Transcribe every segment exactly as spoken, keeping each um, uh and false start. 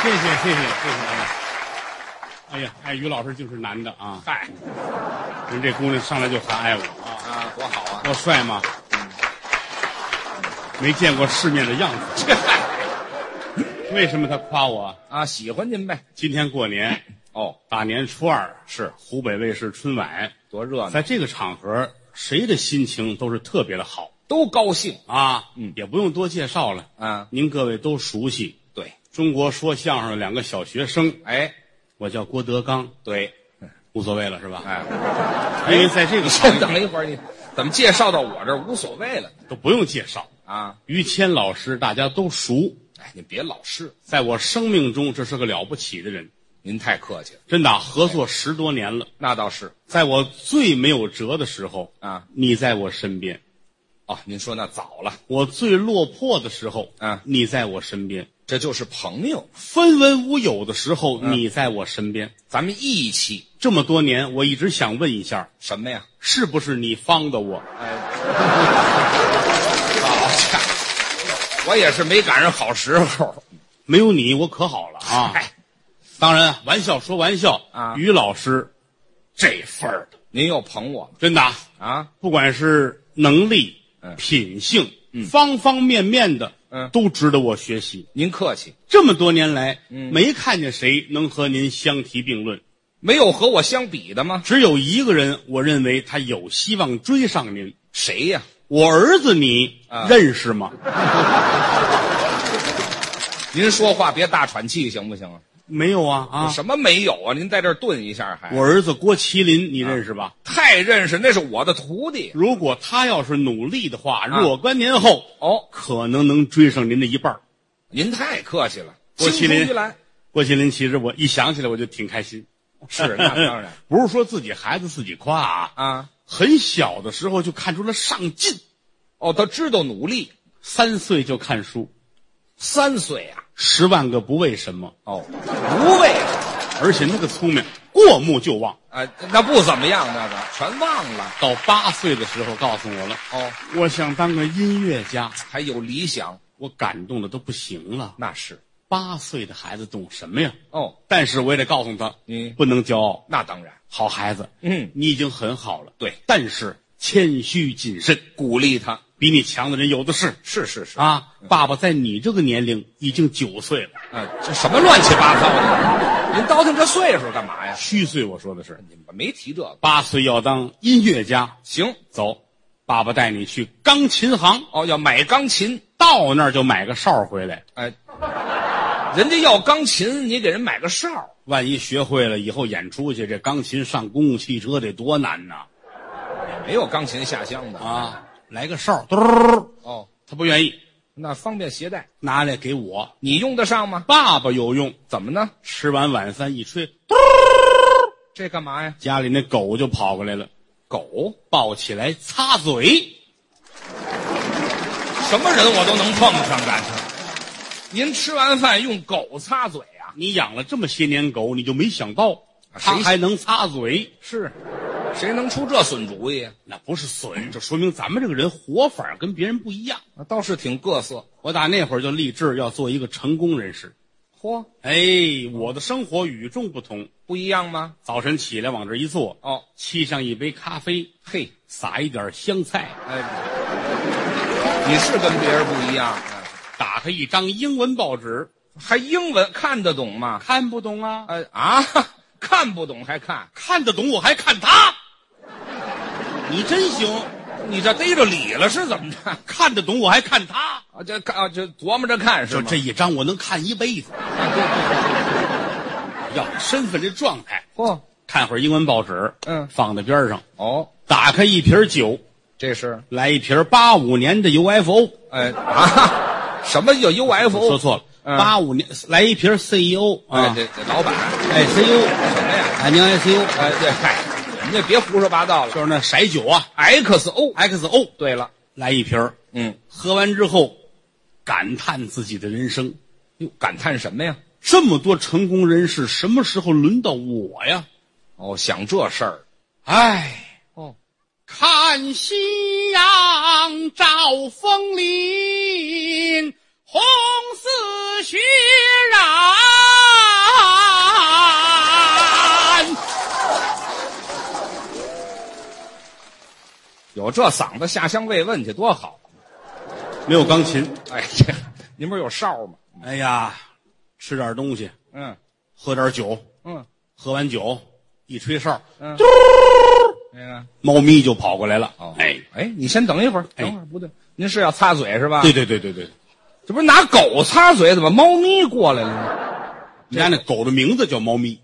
谢谢谢谢谢谢。哎呀，爱于老师就是男的啊！ 嗨， 人这姑娘上来就喊爱我啊啊，多好啊！ 多帅吗？没见过世面的样子。 这嗨为什么他夸我？ 啊，喜欢您呗。 今天过年哦， 大年初二是湖北卫视春晚， 多热闹， 在这个场合，谁的心情都是特别的好都高兴啊。 嗯， 也不用多介绍了啊。 您各位都熟悉。 对， 中国说相声的两个小学生， 哎， 我叫郭德纲， 对， 无所谓了是吧？ 哎， 因为在这个先等一会儿，你怎么介绍到我这儿无所谓了都不用介绍。 啊？ 于谦老师大家都熟， 哎，你别老是， 在我生命中这是个了不起的人， 您太客气了。 真的合作十多年了。 那倒是在我最没有辙的时候啊， 你在我身边； 哦，您说那早了， 我最落魄的时候啊， 你在我身边； 这就是朋友， 分文无有的时候， 嗯你在我身边。 咱们义气。 这么多年，我一直想问一下， 什么呀？ 是不是你帮的我？ 哎，好家伙，我也是没赶上好时候。 没有你，我可好了啊！ 哎， 当然，玩笑说玩笑啊于老师这份儿的， 您又捧我真的啊， 啊？ 不管是能力、 嗯品性、 嗯方方面面的， 嗯都值得我学习。 您客气， 这么多年来， 嗯没看见谁能和您相提并论， 没有和我相比的吗？ 只有一个人，我认为他有希望追上您。 谁呀？ 我儿子你、 啊认识吗？ 您说话别大喘气行不行啊？ 没有啊啊！ 什么没有啊？您在这儿顿一下还？ 我儿子郭麒麟你认识吧？ 太认识，那是我的徒弟。 如果他要是努力的话，若干年后哦， 可能能追上您的一半儿。 您太客气了， 郭麒麟青出于蓝郭麒麟其实我一想起来我就挺开心。 是那当然不是说自己孩子自己夸啊， 啊。 很小的时候就看出了上进， 哦，他知道努力， 三岁就看书， 三岁啊。 十万个不为什么， 哦，不为而且那个聪明过目就忘。 啊，那不怎么样，那个全忘了。 到八岁的时候告诉我了， 哦， 我想当个音乐家， 还有理想， 我感动的都不行了。 那是。 八岁的孩子懂什么呀？ 哦， 但是我也得告诉他， 嗯不能骄傲。 那当然。 好孩子， 嗯， 你已经很好了。 对， 但是谦虚谨慎， 鼓励他。 比你强的人有的是。 是是是啊，爸爸在你这个年龄已经九岁了， 啊，这什么乱七八糟的？您倒腾这岁数干嘛呀？ 虚岁我说的是。 你们没提这个。 八岁要当音乐家， 行， 走，爸爸带你去钢琴行， 哦，要买钢琴。 到那儿就买个哨回来。 哎，人家要钢琴，你给人买个哨。 万一学会了以后演出去，这钢琴上公共汽车得多难呐！ 没有钢琴下乡的啊，来个哨，嘟儿， 哦， 他不愿意， 那方便携带， 拿来给我。 你用得上吗？ 爸爸有用， 怎么呢？ 吃完晚饭一吹，嘟儿， 这干嘛呀？ 家里那狗就跑过来了， 狗抱起来擦嘴。 什么人我都能碰上，感情。您吃完饭用狗擦嘴啊？ 你养了这么些年狗，你就没想到啊它谁还能擦嘴？ 是，谁能出这损主意啊？ 那不是损，这说明咱们这个人活法跟别人不一样。 那倒是挺各色。 我打那会儿就立志要做一个成功人士。 嚯， 哎，我的生活与众不同。 不一样吗？ 早晨起来往这一坐， 哦， 沏上一杯咖啡， 嘿， 撒一点香菜， 哎，你是跟别人不一样， 打开一张英文报纸， 还英文看得懂吗？ 看不懂啊？ 哎啊，看不懂还看， 看得懂我还看他，你真行！ 你这逮着理了是怎么着？ 看得懂我还看他， 啊，这看啊，就琢磨着看是吗？ 就这一张我能看一辈子。要身份这状态， 嚯， 看会儿英文报纸， 嗯放在边上， 哦， 打开一瓶酒， 这是来一瓶八五年的 U F O。 哎啊，什么叫 U F O？ 说错了， 嗯八五年来一瓶 C E O 哎， 啊， 这这老板哎 C E O 什么呀？ 海宁 I C U， 哎，这嗨，你也别胡说八道了。 就是那色酒啊 X O， ，X O， 对了， 来一瓶， 嗯， 喝完之后感叹自己的人生， 哟，感叹什么呀？ 这么多成功人士，什么时候轮到我呀？ 哦，想这事儿， 哎， 哦， 看夕阳照枫林，红似雪染。 有这嗓子下乡慰问去多好。 没有钢琴。 哎，这您不是有哨吗？ 哎呀，吃点东西， 嗯喝点酒， 嗯喝完酒一吹哨， 嗯，那个猫咪就跑过来了。 哦， 哎， 哎，你先等一会儿， 哎等会儿不对，您是要擦嘴是吧？ 对对对对对， 这不是拿狗擦嘴，怎么猫咪过来了呢？ 人家那狗的名字叫猫咪，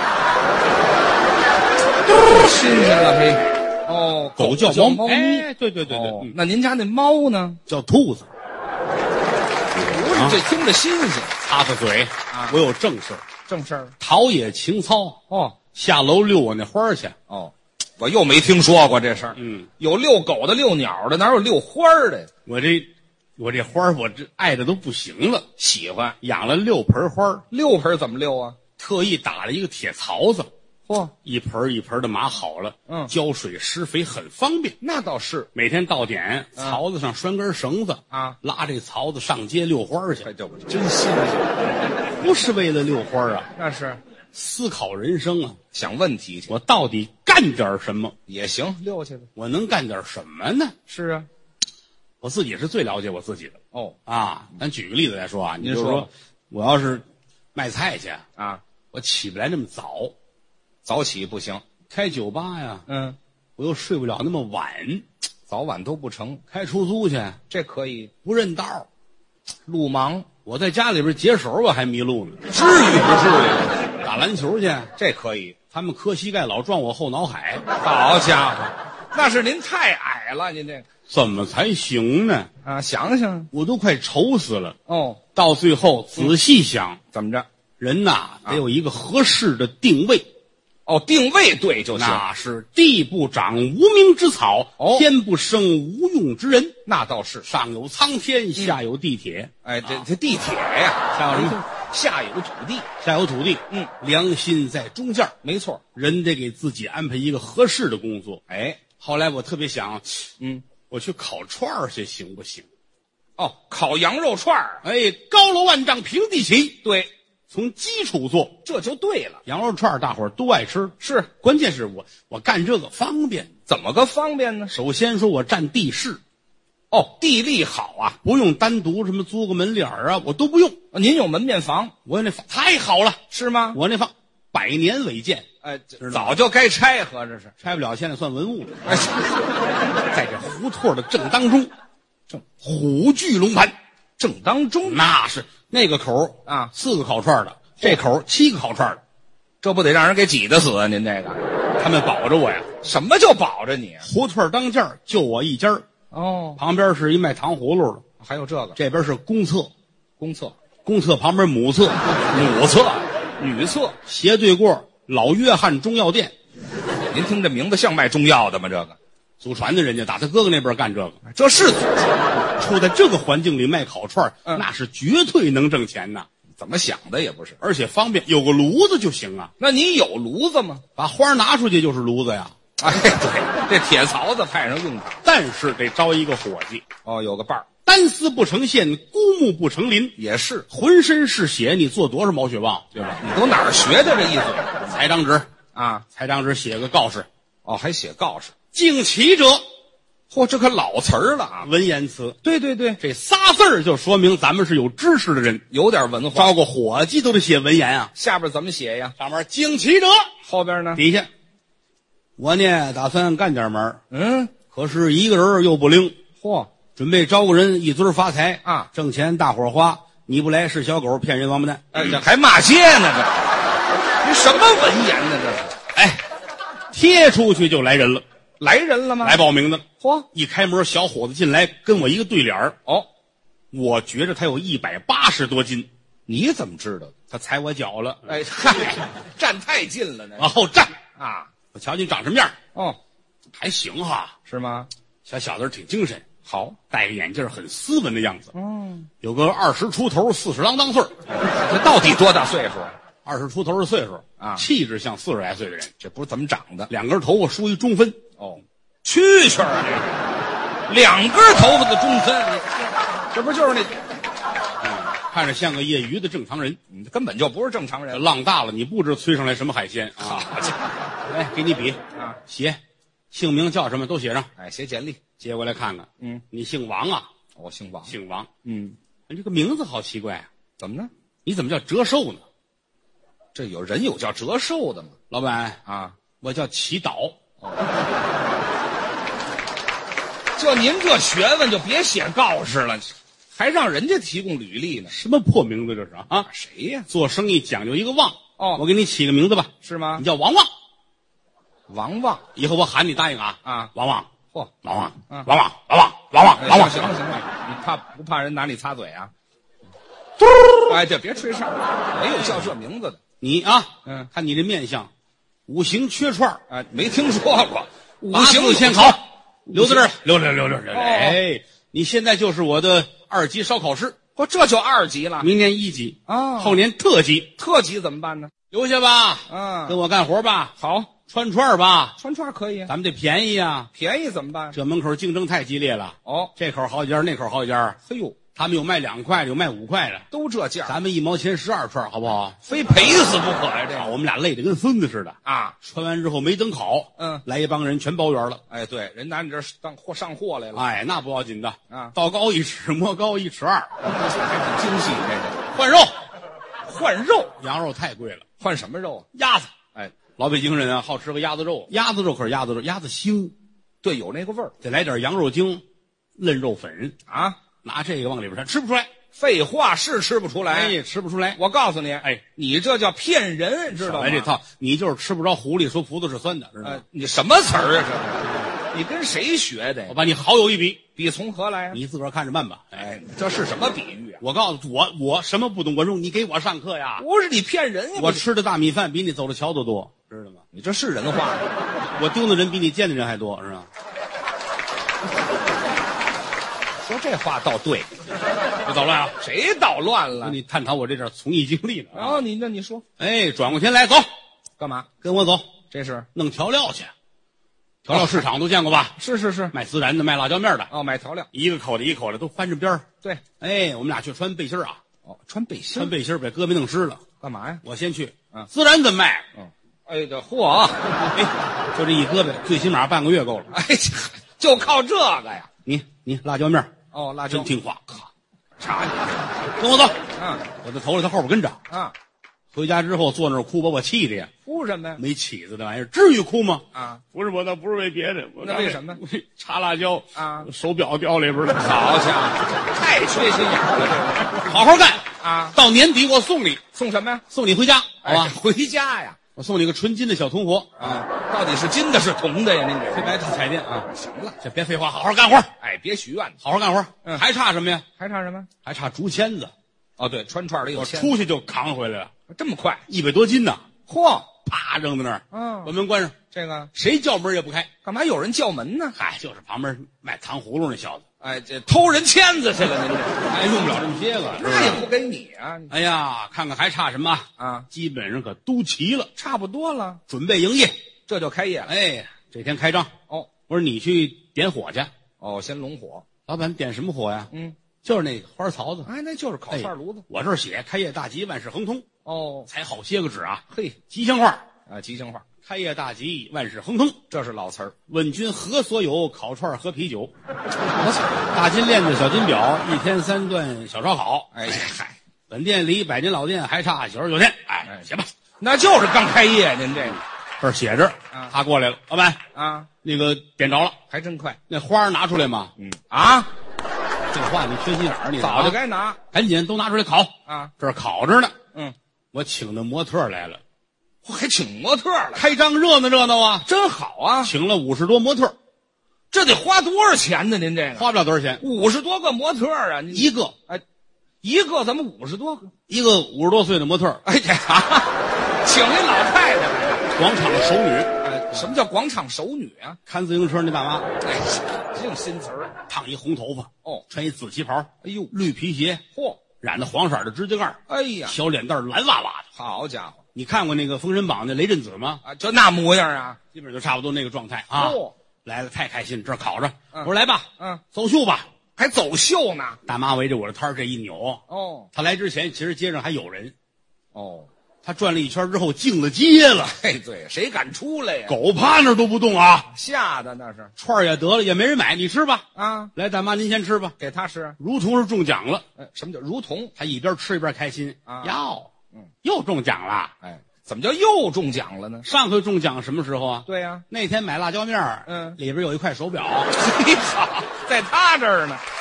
新鲜了嘿。哦， 狗叫叫猫咪。 哎，对对对对， 哦嗯那您家那猫呢？ 叫兔子。 不是，这听着新鲜。 擦擦嘴， 啊我有正事儿， 正事儿。 陶冶情操。 哦下楼遛我那花儿去。 哦，我又没听说过这事儿。 嗯， 有遛狗的、遛鸟的，哪有遛花儿的？ 我这我这花儿我这爱的都不行了， 喜欢养了六盆花儿， 遛盆怎么遛啊？ 特意打了一个铁槽子， 嚯， 一盆一盆的码好了， 嗯浇水施肥很方便。 那倒是每天到点，槽子上拴根绳子啊， 拉这槽子上街遛花儿去， 哎，这不真新鲜。 不是为了遛花儿啊， 那是思考人生啊， 想问题去我到底干点什么？ 也行，遛去吧。 我能干点什么呢？ 是啊。 我自己是最了解我自己的哦啊。咱举个例子来说啊，你您说就说我要是卖菜去， 啊， 我起不来那么早， 早起不行。 开酒吧呀， 嗯， 我又睡不了那么晚， 早晚都不成。 开出租去这可以不认道儿， 路盲， 我在家里边解手我还迷路呢。 至于不至于？ 打篮球去， 这可以。 他们磕膝盖老撞我后脑海， 好家伙，那是您太矮了，您这个怎么才行呢？ 啊，想想我都快愁死了。 哦， 到最后仔细想， 怎么着？ 人呐得有一个合适的定位， 哦，定位对就行。 那是地不长无名之草， 哦天不生无用之人。 那倒是。 上有苍天，下有地铁， 哎，这这地铁呀， 下有什么？ 下有土地， 下有土地。 嗯， 良心在中间儿， 没错。 人得给自己安排一个合适的工作。 哎， 后来我特别想， 嗯， 我去烤串儿去行不行？ 哦，烤羊肉串儿， 哎，高楼万丈平地起， 对， 从基础做。 这就对了。 羊肉串儿大伙儿都爱吃， 是， 关键是我我干这个方便。 怎么个方便呢？ 首先说我占地势， 哦，地利好啊， 不用单独什么租个门脸儿啊，我都不用。 您有门面房我那房太好了， 是吗？ 我那房百年违建， 哎， 知道早就该拆，合着是。 拆不了，现在算文物了。 哎， 在这胡同的正当中，正虎踞龙盘， 正当中那是那个口儿啊， 四个烤串儿的，这口儿七个烤串儿的， 这不得让人给挤得死啊？您这个他们保着我呀。 什么就保着你啊？ 胡同当间儿就我一家儿， 哦， 旁边是一卖糖葫芦的， 还有这个这边是公厕， 公厕、 公厕旁边母厕，母厕女厕。 斜对过老约翰中药店， 您听这名字像卖中药的吗？这个祖传的，人家打他哥哥那边干这个， 这是处在这个环境里卖烤串儿， 嗯那是绝对能挣钱呐， 怎么想的也不是。 而且方便，有个炉子就行啊， 那你有炉子吗？ 把花拿出去就是炉子呀。 哎，对，这铁槽子派上用场。 但是得招一个伙计， 哦，有个伴儿单丝不成线，孤木不成林， 也是， 浑身是血，你做多少毛血旺，对吧？ 你都哪儿学的这一嘴裁张纸， 啊？ 裁张纸写个告示， 哦，还写告示。 敬启者， 嚯，这可老词儿了啊！ 文言词， 对对对， 这仨字儿就说明咱们是有知识的人， 有点文化。 招个伙计都得写文言啊。 下边怎么写呀？ 上面敬启者， 后边呢？ 底下我呢打算干点门儿， 嗯， 可是一个人又不灵， 嚯， 准备招个人一尊发财啊， 挣钱大伙儿花，你不来是小狗，骗人王八蛋。 哎，这还骂街呢？这，这什么文言呢？这是哎，贴出去就来人了， 来人了吗？ 来报名的。 嚯， 一开门，小伙子进来跟我一个对脸儿， 哦， 我觉着他有一百八十多斤， 你怎么知道的？ 他踩我脚了， 哎，嗨，站太近了呢。 往后站， 啊， 我瞧你长什么样， 哦， 还行哈， 是吗？ 小小子挺精神， 好， 戴个眼镜，很斯文的样子， 嗯， 有个二十出头，四十郎当岁儿， 这到底多大岁数？ 二十出头的岁数啊气质像四十来岁的人， 这不是怎么长的？ 两根头发梳一中分， 哦，蛐蛐儿，这个两根头发的中分，你这不就是那？ 看着像个业余的正常人。 你根本就不是正常人。 浪大了，你不知催上来什么海鲜啊！ 好家伙来，给你笔啊！ 写， 姓名叫什么都写上， 哎，写简历。 接过来看看。 嗯， 你姓王啊？ 我姓王。 姓王。 嗯， 你这个名字好奇怪啊！ 怎么呢？ 你怎么叫折寿呢？ 这有人有叫折寿的吗？ 老板啊， 我叫祈祷。 就您这学问，就别写告示了，还让人家提供履历呢。 什么破名字这是啊？ 谁呀？ 做生意讲究一个旺。 哦， 我给你起个名字吧。 是吗你？叫王旺。 王旺。 以后我喊你答应啊。 啊， 王旺， 嚯， 王旺， 嗯王旺，王旺，王旺，王旺。 行了行了，你怕不怕人拿你擦嘴啊？哎，这别吹哨，没有叫这名字的。 你啊， 嗯， 看你这面相，五行缺串儿， 啊，没听说过。五八行字先考，留在这儿，留留留留留。 哦哎，你现在就是我的二级烧烤师， 嚯，这就二级了。 明年一级， 啊， 后年特级， 特级怎么办呢？ 留下吧， 嗯， 跟我干活吧， 好， 串串儿吧， 串串可以啊。 咱们得便宜啊。 便宜怎么办？ 这门口竞争太激烈了， 哦， 这口好几家，那口好几家， 嘿呦， 他们有卖两块的，有卖五块的， 都这价， 咱们一毛钱十二串，好不好？ 非赔死不可呀！这啊， 个我们俩累得跟孙子似的。 啊， 穿完之后没等烤， 嗯， 来一帮人全包圆了。 哎，对，人拿你这儿当货上货来了， 哎，那不要紧的啊道高一尺，魔高一尺二。 还挺精细。这个换肉， 换肉， 羊肉太贵了， 换什么肉啊？ 鸭子。 哎， 老北京人啊，好吃个鸭子肉，鸭子肉可是鸭子肉，鸭子腥， 对，有那个味儿再来点羊肉精、嫩肉粉， 啊。 拿这个往里边掺，吃不出来。 废话是吃不出来， 哎，吃不出来。 我告诉你， 哎， 你这叫骗人，知道吗？ 少来这套，你就是吃不着狐狸，说葡萄是酸的，知道呃吗？， 你什么词儿啊？这你跟谁学的呀？ 我把你好友一比， 比从何来呀？ 你自个儿看着办吧。哎， 哎，这是什么比喻啊？ 我告诉我，我什么不懂，我用你给我上课呀。 不是你骗人呀！ 我你吃的大米饭比你走的桥都多，知道吗？ 你这是人话吗？ 我盯的人比你见的人还多，是吧？ 说这话倒对， 别捣乱啊！ 谁捣乱了跟？你探讨我这点从艺经历呢。 然后你那你说哎，转过天来，走， 干嘛？ 跟我走， 这是弄调料去。调料市场都见过吧？ 是是是卖孜然的，卖辣椒面的， 哦，买调料。 一个口的一口的都翻着边儿。 对， 哎，我们俩去穿背心儿啊， 哦，穿背心穿背心儿把胳膊弄湿了。 干嘛呀？ 我先去， 嗯孜然怎么卖？ 嗯，哎，这嚯啊！ 哎，就这一胳膊，最起码半个月够了。 哎，就靠这个呀？ 你你辣椒面儿哦，辣椒真听话，咔， 查你。 跟我走。 嗯我在头里，他后边跟着。 啊， 回家之后坐那儿哭，把我气的呀。 哭什么呀？ 没起子的玩意儿，至于哭吗？ 啊， 不是我，那不是为别的，我那为什么？ 查辣椒啊手表掉里边了。 好家伙，太缺心眼儿了， 好好干这啊！ 到年底我送你， 送什么呀？ 送你回家，好哎， 吧？ 回家呀！ 我送你个纯金的小铜活啊，到底是金的，是铜的呀？您这这白彩电啊！ 行了， 这别废话，好好干活， 哎，别许愿， 好好干活。 嗯还差什么呀？ 还差什么？ 还差竹签子。 哦，对，穿串里有我签， 出去就扛回来了， 这么快？ 一百多斤呢， 嚯！ 啪扔在那儿， 嗯把门关上， 这个谁叫门也不开。 干嘛有人叫门呢？ 嗨，就是旁边卖糖葫芦那小子， 哎，这偷人签子去了，您这哎，用不了这么些个。 那也不给你啊？ 哎呀，看看还差什么？ 啊， 基本上可都齐了， 差不多了， 准备营业。 这就开业了。 哎，这天开张， 哦我说你去点火去。 哦，先拢火， 老板点什么火呀？ 嗯， 就是那个花槽子。 哎，那就是烤串炉子。 我这儿写开业大吉，万事亨通， 哦， 才好些个纸啊， 嘿， 吉祥话。 啊，吉祥话， 开业大吉，万事亨通。 这是老词儿。 问君何所有？烤串和啤酒。大金链子，小金表，一天三顿小烧烤。 哎嗨， 本店离百年老店还差九十九天。哎， 哎写吧， 那就是刚开业，您这个这儿写着。 啊他过来了，老板， 啊， 那个点着了， 还真快。 那花儿拿出来吗？ 嗯啊， 这话你缺心眼儿，你早就啊该拿赶紧都拿出来烤。 啊。 这儿烤着呢。 嗯， 我请的模特儿来了， 嚯还请模特了， 开张热闹热闹啊！ 真好啊！ 请了五十多模特儿， 这得花多少钱呢？您这个花不了多少钱， 五十多个模特啊，您一个哎，一个怎么五十多个？ 一个五十多岁的模特儿， 哎这啊，请一老太太。 广场熟女， 哎，什么叫广场熟女啊？ 看自行车那大妈， 哎，净新词儿。 烫一红头发， 哦， 穿一紫旗袍， 哎呦， 绿皮鞋， 嚯， 染的黄色的指甲盖儿， 哎呀， 小脸蛋儿蓝哇哇的。 好家伙你看过那个《封神榜》那雷震子吗？ 啊，就那模样啊！ 基本就差不多那个状态啊。 哦， 来了，太开心，这儿烤着。 嗯我说来吧， 嗯， 走秀吧。 还走秀呢。 大妈围着我的摊儿这一扭， 哦她来之前，其实街上还有人， 哦， 他转了一圈之后进了街了。 嘿，对，谁敢出来呀？ 狗趴那儿都不动啊， 吓的那是串儿也得了，也没人买，你吃吧。 啊， 来，大妈您先吃吧。 给他吃。 如同是中奖了， 哎，什么叫如同？ 他一边吃一边开心啊哟， 嗯， 又中奖了。 哎，怎么叫又中奖了呢？ 上回中奖什么时候啊？ 对呀、 那天买辣椒面儿嗯里边有一块手表。 嘿好，在他这儿呢。